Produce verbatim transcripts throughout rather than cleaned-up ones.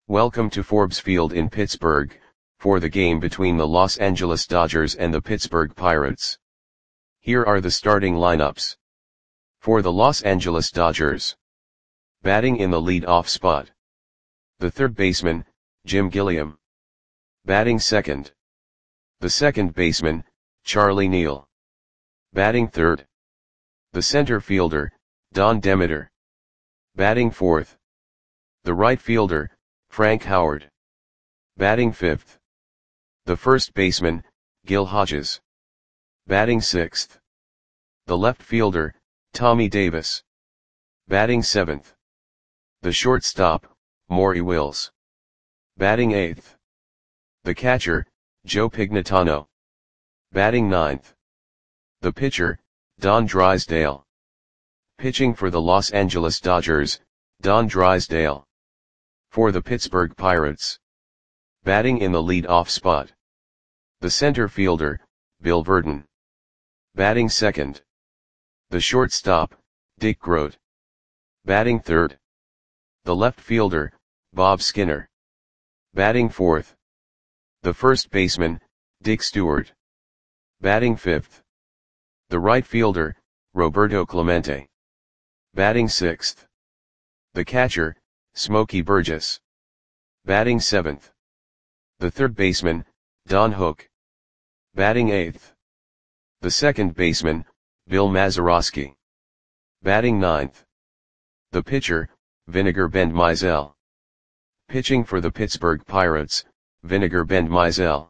Welcome to Forbes Field in Pittsburgh, for the game between the Los Angeles Dodgers and the Pittsburgh Pirates. Here are the starting lineups. For the Los Angeles Dodgers. Batting in the lead-off spot. The third baseman, Jim Gilliam. Batting second. The second baseman, Charlie Neal. Batting third. The center fielder, Don Demeter. Batting fourth. The right fielder, Frank Howard. Batting fifth. The first baseman, Gil Hodges. Batting sixth. The left fielder, Tommy Davis. Batting seventh. The shortstop, Maury Wills. Batting eighth. The catcher, Joe Pignatano. Batting ninth. The pitcher, Don Drysdale. Pitching for the Los Angeles Dodgers, Don Drysdale. For the Pittsburgh Pirates. Batting in the lead-off spot. The center fielder, Bill Virdon. Batting second. The shortstop, Dick Groat. Batting third. The left fielder, Bob Skinner. Batting fourth. The first baseman, Dick Stewart. Batting fifth. The right fielder, Roberto Clemente. Batting sixth. The catcher, Smokey Burgess. Batting seventh. The third baseman, Don Hook. Batting eighth. The second baseman, Bill Mazeroski. Batting ninth. The pitcher, Vinegar Bend Mizell. Pitching for the Pittsburgh Pirates, Vinegar Bend Mizell.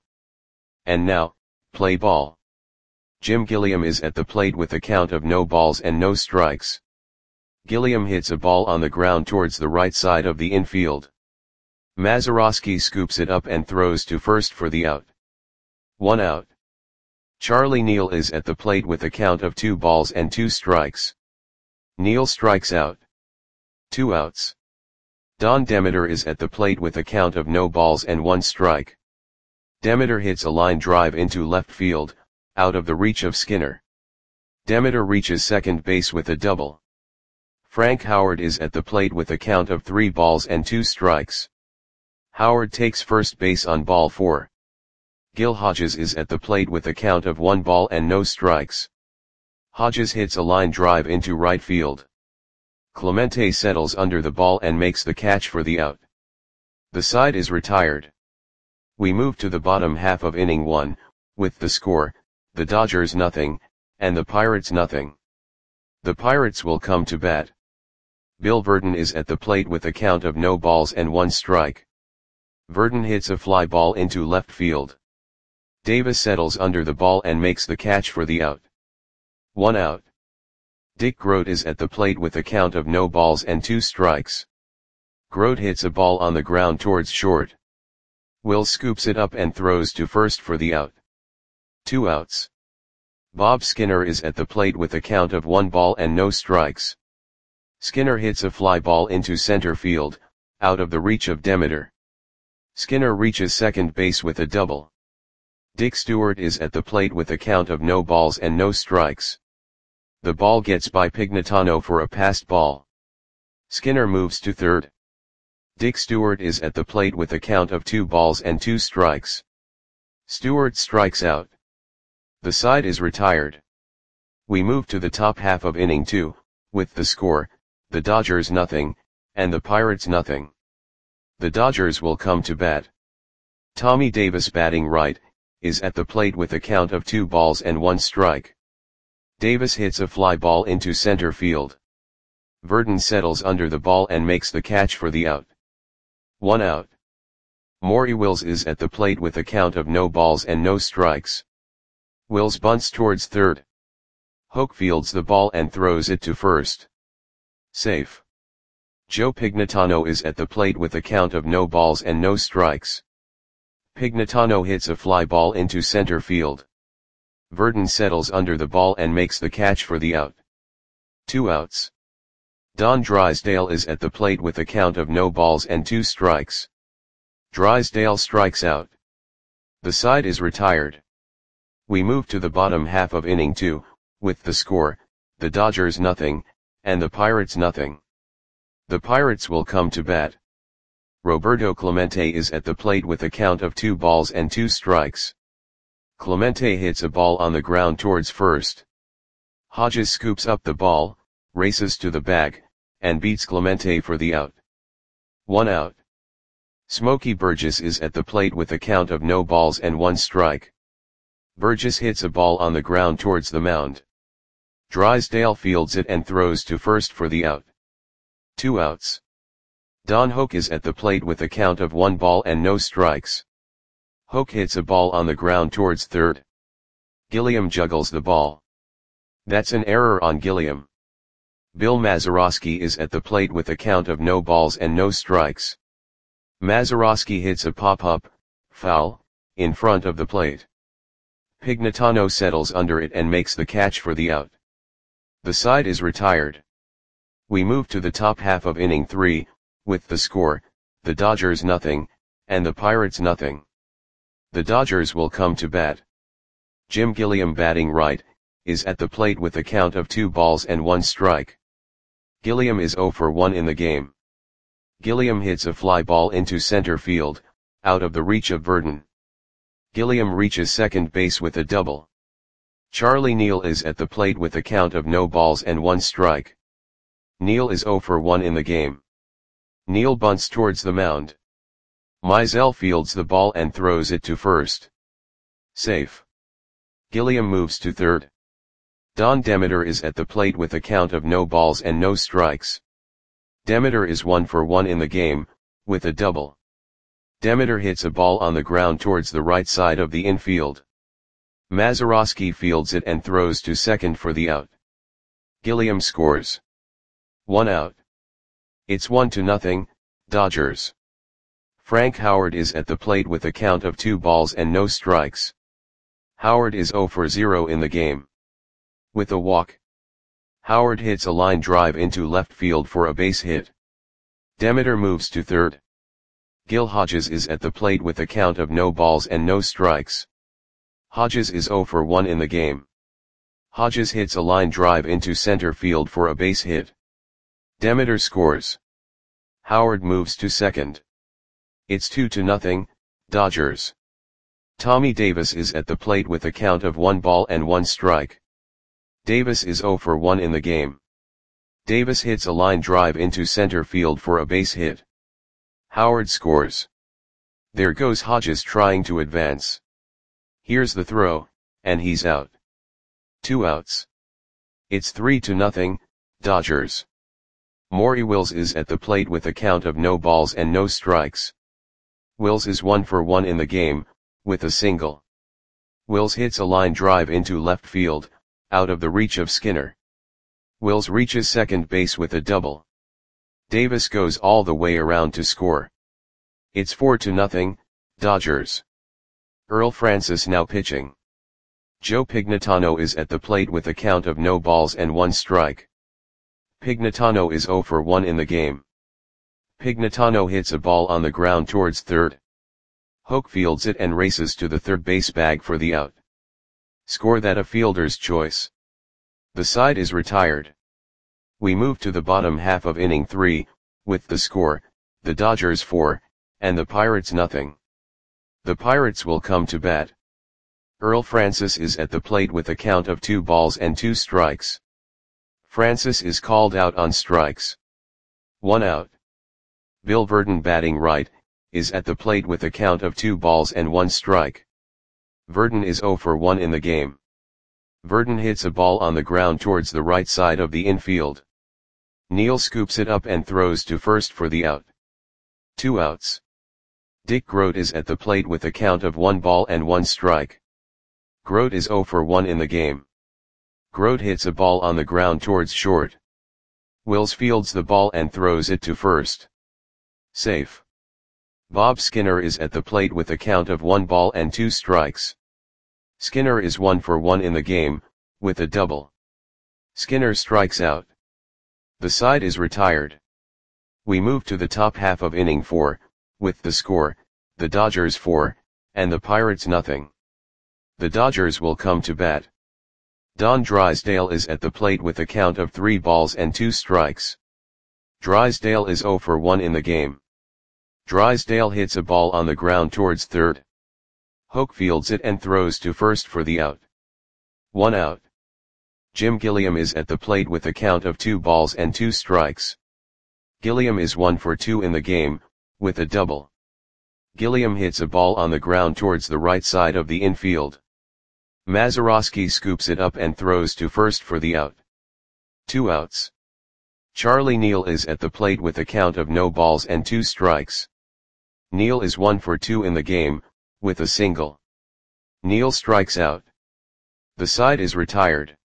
And now, play ball. Jim Gilliam is at the plate with a count of no balls and no strikes. Gilliam hits a ball on the ground towards the right side of the infield. Mazeroski scoops it up and throws to first for the out. One out. Charlie Neal is at the plate with a count of two balls and two strikes. Neal strikes out. Two outs. Don Demeter is at the plate with a count of no balls and one strike. Demeter hits a line drive into left field, out of the reach of Skinner. Demeter reaches second base with a double. Frank Howard is at the plate with a count of three balls and two strikes. Howard takes first base on ball four. Gil Hodges is at the plate with a count of one ball and no strikes. Hodges hits a line drive into right field. Clemente settles under the ball and makes the catch for the out. The side is retired. We move to the bottom half of inning one, with the score, the Dodgers nothing, and the Pirates nothing. The Pirates will come to bat. Bill Virdon is at the plate with a count of no balls and one strike. Virdon hits a fly ball into left field. Davis settles under the ball and makes the catch for the out. One out. Dick Groat is at the plate with a count of no balls and two strikes. Groat hits a ball on the ground towards short. Wills scoops it up and throws to first for the out. Two outs. Bob Skinner is at the plate with a count of one ball and no strikes. Skinner hits a fly ball into center field, out of the reach of Demeter. Skinner reaches second base with a double. Dick Stewart is at the plate with a count of no balls and no strikes. The ball gets by Pignatano for a passed ball. Skinner moves to third. Dick Stewart is at the plate with a count of two balls and two strikes. Stewart strikes out. The side is retired. We move to the top half of inning two, with the score, the Dodgers nothing, and the Pirates nothing. The Dodgers will come to bat. Tommy Davis batting right, is at the plate with a count of two balls and one strike. Davis hits a fly ball into center field. Virdon settles under the ball and makes the catch for the out. One out. Maury Wills is at the plate with a count of no balls and no strikes. Wills bunts towards third. Hook fields the ball and throws it to first. Safe. Joe Pignatano is at the plate with a count of no balls and no strikes. Pignatano hits a fly ball into center field. Virdon settles under the ball and makes the catch for the out. Two outs. Don Drysdale is at the plate with a count of no balls and two strikes. Drysdale strikes out. The side is retired. We move to the bottom half of inning two, with the score, the Dodgers nothing, and the Pirates nothing. The Pirates will come to bat. Roberto Clemente is at the plate with a count of two balls and two strikes. Clemente hits a ball on the ground towards first. Hodges scoops up the ball, races to the bag, and beats Clemente for the out. One out. Smokey Burgess is at the plate with a count of no balls and one strike. Burgess hits a ball on the ground towards the mound. Drysdale fields it and throws to first for the out. Two outs. Don Hoak is at the plate with a count of one ball and no strikes. Hoak hits a ball on the ground towards third. Gilliam juggles the ball. That's an error on Gilliam. Bill Mazeroski is at the plate with a count of no balls and no strikes. Mazeroski hits a pop-up, foul, in front of the plate. Pignatano settles under it and makes the catch for the out. The side is retired. We move to the top half of inning three, with the score, the Dodgers nothing, and the Pirates nothing. The Dodgers will come to bat. Jim Gilliam, batting right, is at the plate with a count of two balls and one strike. Gilliam is oh for one in the game. Gilliam hits a fly ball into center field, out of the reach of Verdon. Gilliam reaches second base with a double. Charlie Neal is at the plate with a count of no balls and one strike. Neal is oh for one in the game. Neal bunts towards the mound. Mizell fields the ball and throws it to first. Safe. Gilliam moves to third. Don Demeter is at the plate with a count of no balls and no strikes. Demeter is one for one in the game, with a double. Demeter hits a ball on the ground towards the right side of the infield. Mazeroski fields it and throws to second for the out. Gilliam scores. One out. It's one to nothing, Dodgers. Frank Howard is at the plate with a count of two balls and no strikes. Howard is oh for zero in the game. With a walk. Howard hits a line drive into left field for a base hit. Demeter moves to third. Gil Hodges is at the plate with a count of no balls and no strikes. Hodges is oh for one in the game. Hodges hits a line drive into center field for a base hit. Demeter scores. Howard moves to second. It's two to nothing, Dodgers. Tommy Davis is at the plate with a count of one ball and one strike. Davis is oh for one in the game. Davis hits a line drive into center field for a base hit. Howard scores. There goes Hodges trying to advance. Here's the throw, and he's out. Two outs. It's three to nothing, Dodgers. Maury Wills is at the plate with a count of no balls and no strikes. Wills is one for one in the game, with a single. Wills hits a line drive into left field, out of the reach of Skinner. Wills reaches second base with a double. Davis goes all the way around to score. It's four to nothing, Dodgers. Earl Francis now pitching. Joe Pignatano is at the plate with a count of no balls and one strike. Pignatano is oh for one in the game. Pignatano hits a ball on the ground towards third. Hoak fields it and races to the third base bag for the out. Score that a fielder's choice. The side is retired. We move to the bottom half of inning three, with the score, the Dodgers four, and the Pirates nothing. The Pirates will come to bat. Earl Francis is at the plate with a count of two balls and two strikes. Francis is called out on strikes. One out. Bill Verdon, batting right, is at the plate with a count of two balls and one strike. Verdon is oh for one in the game. Verdon hits a ball on the ground towards the right side of the infield. Neal scoops it up and throws to first for the out. Two outs. Dick Grote is at the plate with a count of one ball and one strike. Grote is oh for one in the game. Grote hits a ball on the ground towards short. Wills fields the ball and throws it to first. Safe. Bob Skinner is at the plate with a count of one ball and two strikes. Skinner is one for one in the game, with a double. Skinner strikes out. The side is retired. We move to the top half of inning four, with the score, the Dodgers four, and the Pirates nothing. The Dodgers will come to bat. Don Drysdale is at the plate with a count of three balls and two strikes. Drysdale is oh for one in the game. Drysdale hits a ball on the ground towards third. Hoke fields it and throws to first for the out. One out. Jim Gilliam is at the plate with a count of two balls and two strikes. Gilliam is one for two in the game, with a double. Gilliam hits a ball on the ground towards the right side of the infield. Mazeroski scoops it up and throws to first for the out. Two outs. Charlie Neal is at the plate with a count of no balls and two strikes. Neal is one for two in the game, with a single. Neal strikes out. The side is retired.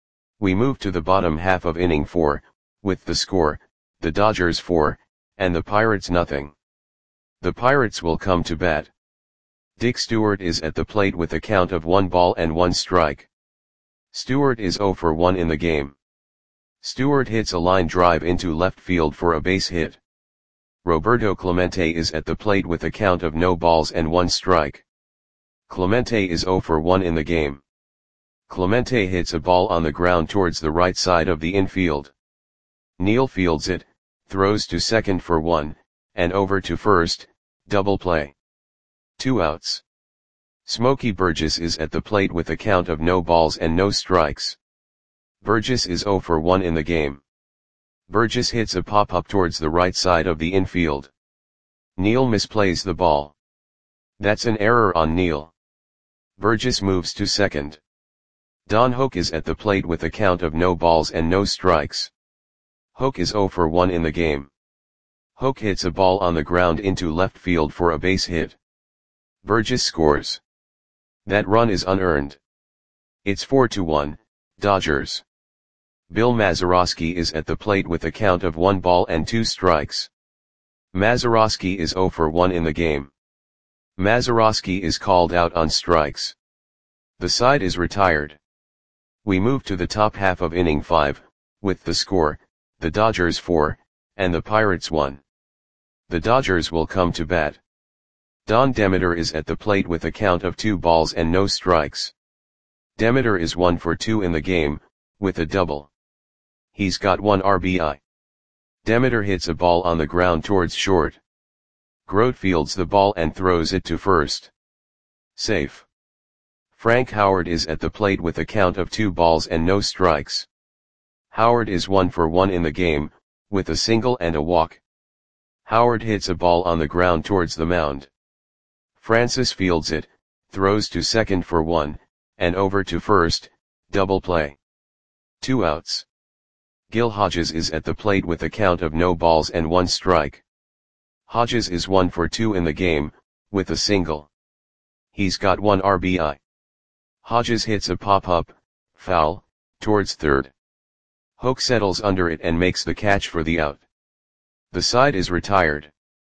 We move to the bottom half of inning four, with the score, the Dodgers four, and the Pirates nothing. The Pirates will come to bat. Dick Stewart is at the plate with a count of one ball and one strike. Stewart is zero for one in the game. Stewart hits a line drive into left field for a base hit. Roberto Clemente is at the plate with a count of no balls and one strike. Clemente is zero for one in the game. Clemente hits a ball on the ground towards the right side of the infield. Neal fields it, throws to second for one, and over to first, double play. Two outs. Smokey Burgess is at the plate with a count of no balls and no strikes. Burgess is zero for one in the game. Burgess hits a pop-up towards the right side of the infield. Neal misplays the ball. That's an error on Neal. Burgess moves to second. Don Hoke is at the plate with a count of no balls and no strikes. Hoke is zero for one in the game. Hoke hits a ball on the ground into left field for a base hit. Burgess scores. That run is unearned. It's four to one, Dodgers. Bill Mazeroski is at the plate with a count of one ball and two strikes. Mazeroski is zero for one in the game. Mazeroski is called out on strikes. The side is retired. We move to the top half of inning five, with the score, the Dodgers four, and the Pirates one. The Dodgers will come to bat. Don Demeter is at the plate with a count of two balls and no strikes. Demeter is one for two in the game, with a double. He's got one R B I. Demeter hits a ball on the ground towards short. Grote fields the ball and throws it to first. Safe. Frank Howard is at the plate with a count of two balls and no strikes. Howard is one for one in the game, with a single and a walk. Howard hits a ball on the ground towards the mound. Francis fields it, throws to second for one, and over to first, double play. Two outs. Gil Hodges is at the plate with a count of no balls and one strike. Hodges is one for two in the game, with a single. He's got one R B I. Hodges hits a pop-up, foul, towards third. Hoke settles under it and makes the catch for the out. The side is retired.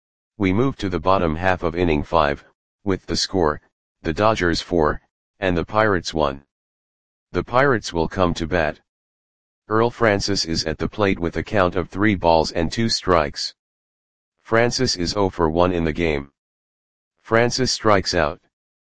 We move to the bottom half of inning five, with the score, the Dodgers four, and the Pirates one. The Pirates will come to bat. Earl Francis is at the plate with a count of three balls and two strikes. Francis is zero for one in the game. Francis strikes out.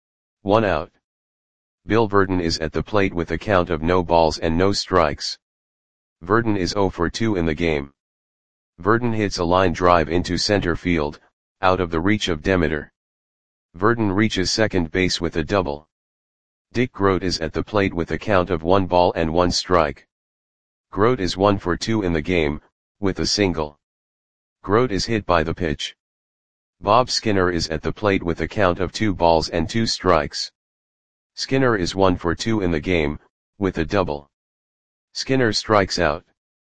One out. Bill Verdon is at the plate with a count of no balls and no strikes. Verdon is zero for two in the game. Verdon hits a line drive into center field, out of the reach of Demeter. Verdon reaches second base with a double. Dick Grote is at the plate with a count of one ball and one strike. Grote is one for two in the game, with a single. Grote is hit by the pitch. Bob Skinner is at the plate with a count of two balls and two strikes. Skinner is one for two in the game, with a double. Skinner strikes out.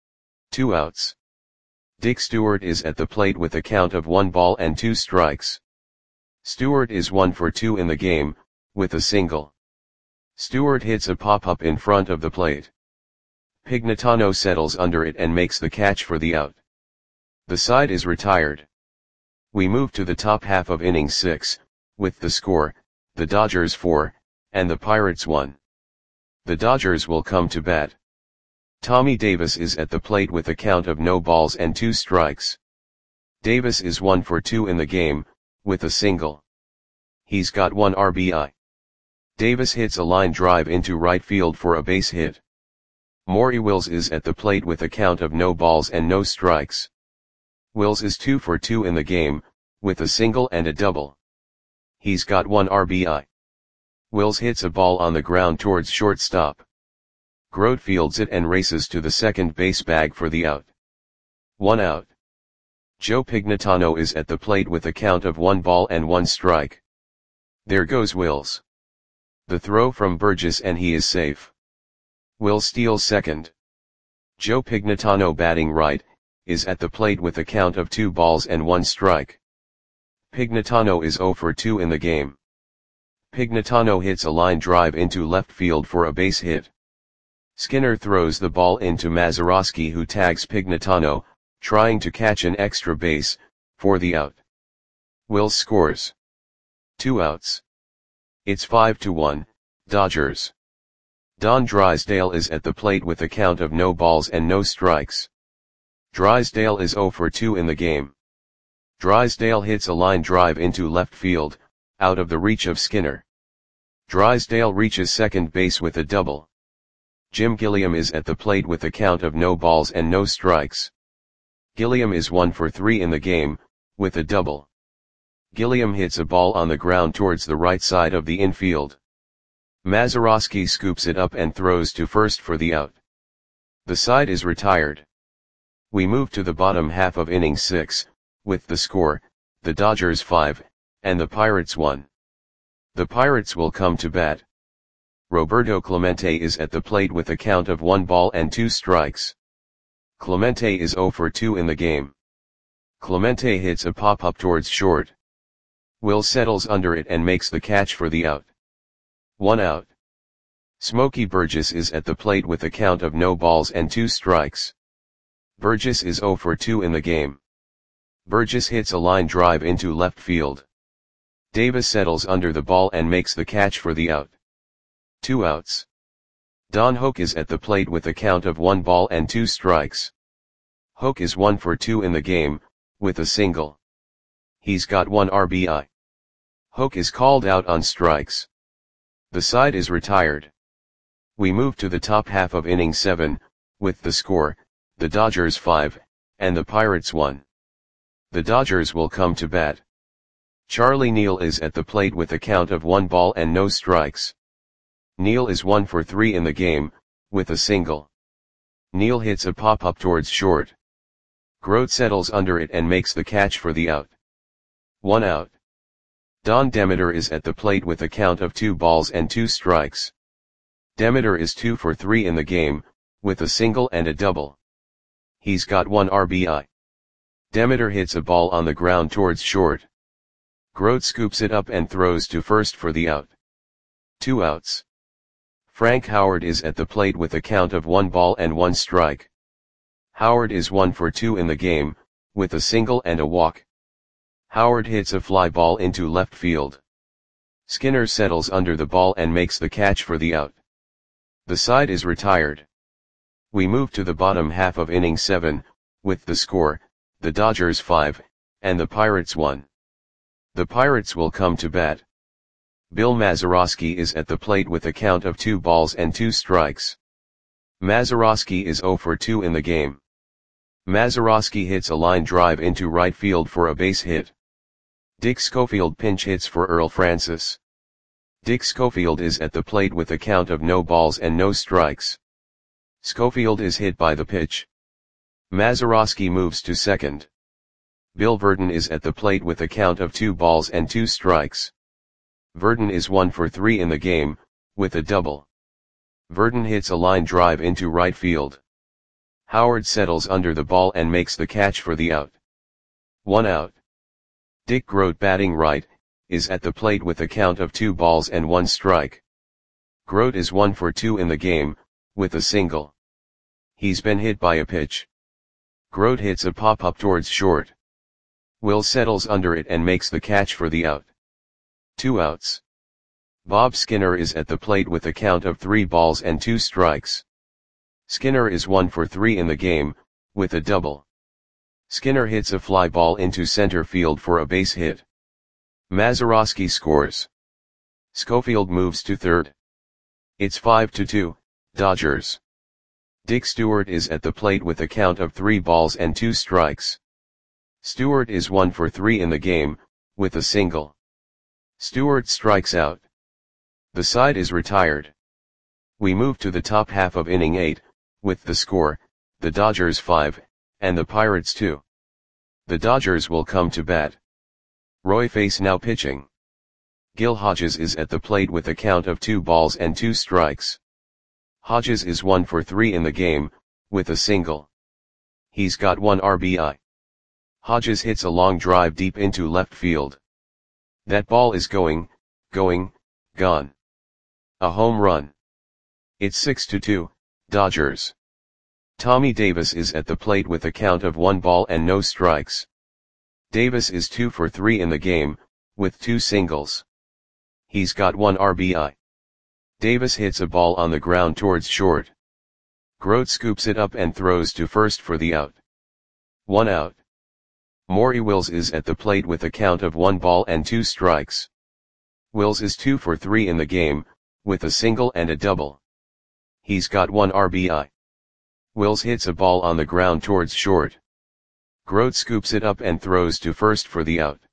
Two outs. Dick Stewart is at the plate with a count of one ball and two strikes. Stewart is one for two in the game, with a single. Stewart hits a pop-up in front of the plate. Pignatano settles under it and makes the catch for the out. The side is retired. We move to the top half of inning six, with the score, the Dodgers four, and the Pirates one. The Dodgers will come to bat. Tommy Davis is at the plate with a count of no balls and two strikes. Davis is one for two in the game, with a single. He's got one R B I. Davis hits a line drive into right field for a base hit. Maury Wills is at the plate with a count of no balls and no strikes. Wills is two for two in the game, with a single and a double. He's got one R B I. Wills hits a ball on the ground towards shortstop. Grote fields it and races to the second base bag for the out. One out. Joe Pignatano is at the plate with a count of one ball and one strike. There goes Wills. The throw from Burgess and he is safe. Wills steals second. Joe Pignatano, batting right, is at the plate with a count of two balls and one strike. Pignatano is zero for two in the game. Pignatano hits a line drive into left field for a base hit. Skinner throws the ball into Mazeroski, who tags Pignatano, trying to catch an extra base, for the out. Wills scores. Two outs. It's five to one, Dodgers. Don Drysdale is at the plate with a count of no balls and no strikes. Drysdale is zero for two in the game. Drysdale hits a line drive into left field, out of the reach of Skinner. Drysdale reaches second base with a double. Jim Gilliam is at the plate with a count of no balls and no strikes. Gilliam is one for three in the game, with a double. Gilliam hits a ball on the ground towards the right side of the infield. Mazeroski scoops it up and throws to first for the out. The side is retired. We move to the bottom half of inning six, with the score, the Dodgers five, and the Pirates one. The Pirates will come to bat. Roberto Clemente is at the plate with a count of one ball and two strikes. Clemente is zero for two in the game. Clemente hits a pop-up towards short. Wills settles under it and makes the catch for the out. One out. Smokey Burgess is at the plate with a count of no balls and two strikes. Burgess is zero for two in the game. Burgess hits a line drive into left field. Davis settles under the ball and makes the catch for the out. Two outs. Don Hoak is at the plate with a count of one ball and two strikes. Hoak is one for two in the game, with a single. He's got one R B I. Hoak is called out on strikes. The side is retired. We move to the top half of inning seven, with the score, the Dodgers five, and the Pirates one. The Dodgers will come to bat. Charlie Neal is at the plate with a count of one ball and no strikes. Neal is one for three in the game, with a single. Neal hits a pop-up towards short. Grote settles under it and makes the catch for the out. One out. Don Demeter is at the plate with a count of two balls and two strikes. Demeter is two for three in the game, with a single and a double. He's got one R B I. Demeter hits a ball on the ground towards short. Grote scoops it up and throws to first for the out. Two outs. Frank Howard is at the plate with a count of one ball and one strike. Howard is one for two in the game, with a single and a walk. Howard hits a fly ball into left field. Skinner settles under the ball and makes the catch for the out. The side is retired. We move to the bottom half of inning seven, with the score, the Dodgers five, and the Pirates one. The Pirates will come to bat. Bill Mazeroski is at the plate with a count of two balls and two strikes. Mazeroski is zero for two in the game. Mazeroski hits a line drive into right field for a base hit. Dick Schofield pinch hits for Earl Francis. Dick Schofield is at the plate with a count of no balls and no strikes. Schofield is hit by the pitch. Mazeroski moves to second. Bill Verdon is at the plate with a count of two balls and two strikes. Verdon is one for three in the game, with a double. Verdon hits a line drive into right field. Howard settles under the ball and makes the catch for the out. One out. Dick Grote, batting right, is at the plate with a count of two balls and one strike. Grote is one for two in the game, with a single. He's been hit by a pitch. Grote hits a pop-up towards short. Will settles under it and makes the catch for the out. Two outs. Bob Skinner is at the plate with a count of three balls and two strikes. Skinner is one for three in the game, with a double. Skinner hits a fly ball into center field for a base hit. Mazeroski scores. Schofield moves to third. It's five to two, Dodgers. Dick Stewart is at the plate with a count of three balls and two strikes. Stewart is one for three in the game, with a single. Stewart strikes out. The side is retired. We move to the top half of inning eight, with the score, the Dodgers five, and the Pirates two. The Dodgers will come to bat. Roy Face now pitching. Gil Hodges is at the plate with a count of two balls and two strikes. Hodges is one for three in the game, with a single. He's got one R B I. Hodges hits a long drive deep into left field. That ball is going, going, gone. A home run. It's six to two, Dodgers. Tommy Davis is at the plate with a count of one ball and no strikes. Davis is two for three in the game, with two singles. He's got one R B I. Davis hits a ball on the ground towards short. Grote scoops it up and throws to first for the out. One out. Maury Wills is at the plate with a count of one ball and two strikes. Wills is two for three in the game, with a single and a double. He's got one R B I. Wills hits a ball on the ground towards short. Grote scoops it up and throws to first for the out.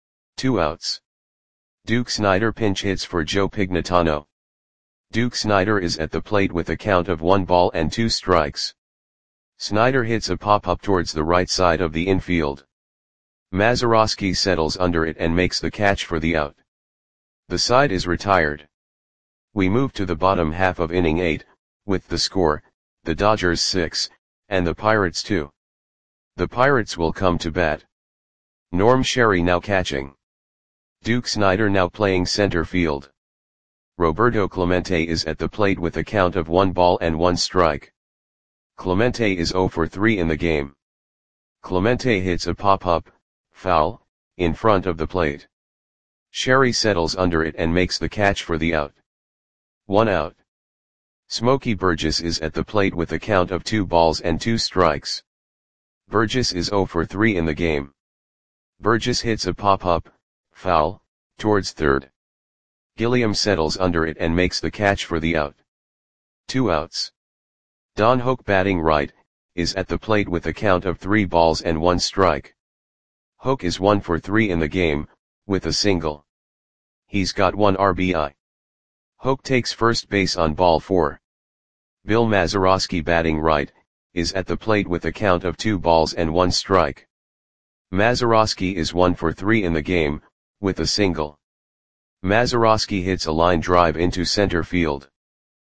Two outs. Duke Snider pinch hits for Joe Pignatano. Duke Snider is at the plate with a count of one ball and two strikes. Snider hits a pop-up towards the right side of the infield. Mazeroski settles under it and makes the catch for the out. The side is retired. We move to the bottom half of inning eight, with the score, the Dodgers six, and the Pirates two. The Pirates will come to bat. Norm Sherry now catching. Duke Snider now playing center field. Roberto Clemente is at the plate with a count of one ball and one strike. Clemente is zero for three in the game. Clemente hits a pop-up, foul, in front of the plate. Sherry settles under it and makes the catch for the out. One out. Smokey Burgess is at the plate with a count of two balls and two strikes. Burgess is zero for three in the game. Burgess hits a pop-up, foul, towards third. Gilliam settles under it and makes the catch for the out. Two outs. Don Hoak batting right, is at the plate with a count of three balls and one strike. Hoak is one for three in the game, with a single. He's got one R B I. Hoak takes first base on ball four. Bill Mazeroski batting right, is at the plate with a count of two balls and one strike. Mazeroski is one for three in the game, with a single. Mazeroski hits a line drive into center field.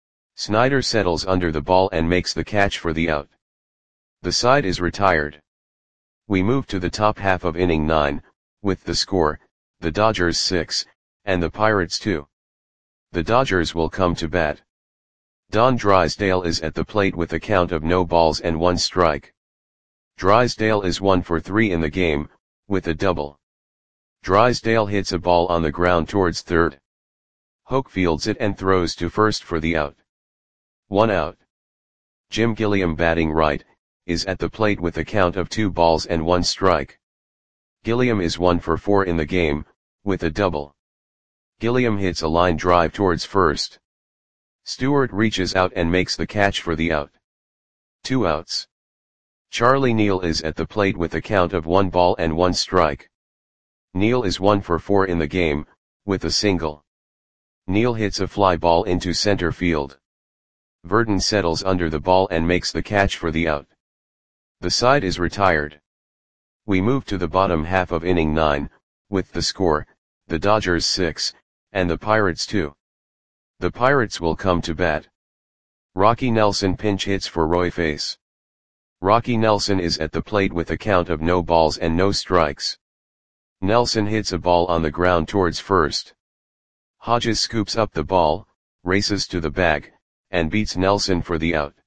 Snider settles under the ball and makes the catch for the out. The side is retired. We move to the top half of inning nine, with the score, the Dodgers six, and the Pirates two. The Dodgers will come to bat. Don Drysdale is at the plate with a count of no balls and one strike. Drysdale is one for three in the game, with a double. Drysdale hits a ball on the ground towards third. Hoak fields it and throws to first for the out. One out. Jim Gilliam batting right, is at the plate with a count of two balls and one strike. Gilliam is one for four in the game, with a double. Gilliam hits a line drive towards first. Stewart reaches out and makes the catch for the out. Two outs. Charlie Neal is at the plate with a count of one ball and one strike. Neal is one for four in the game, with a single. Neal hits a fly ball into center field. Verdon settles under the ball and makes the catch for the out. The side is retired. We move to the bottom half of inning nine, with the score, the Dodgers six, and the Pirates two. The Pirates will come to bat. Rocky Nelson pinch hits for Roy Face. Rocky Nelson is at the plate with a count of no balls and no strikes. Nelson hits a ball on the ground towards first. Hodges scoops up the ball, races to the bag, and beats Nelson for the out.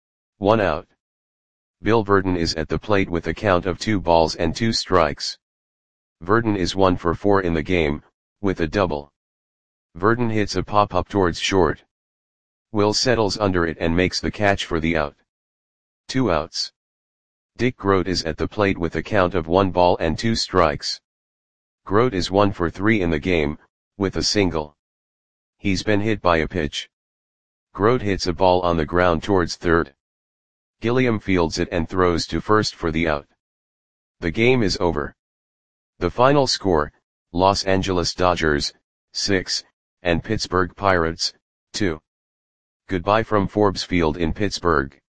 One out. Bill Verdon is at the plate with a count of two balls and two strikes. Verdon is one for four in the game, with a double. Verdon hits a pop-up towards short. Will settles under it and makes the catch for the out. Two outs. Dick Grote is at the plate with a count of one ball and two strikes. Grote is one for three in the game, with a single. He's been hit by a pitch. Grote hits a ball on the ground towards third. Gilliam fields it and throws to first for the out. The game is over. The final score, Los Angeles Dodgers, six, and Pittsburgh Pirates, two. Goodbye from Forbes Field in Pittsburgh.